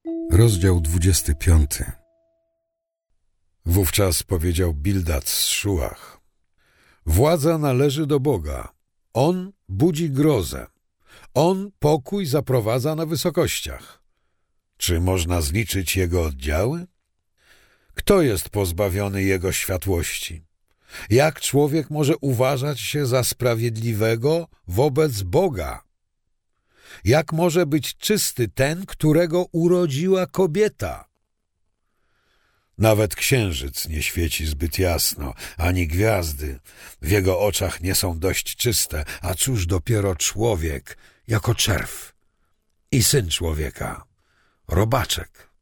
Rozdział 25. Wówczas powiedział Bildad z Szuach: władza należy do Boga. On budzi grozę. On pokój zaprowadza na wysokościach. Czy można zliczyć jego oddziały? Kto jest pozbawiony jego światłości? Jak człowiek może uważać się za sprawiedliwego wobec Boga? Jak może być czysty ten, którego urodziła kobieta? Nawet księżyc nie świeci zbyt jasno, ani gwiazdy w jego oczach nie są dość czyste, a cóż dopiero człowiek jako czerw i syn człowieka, robaczek.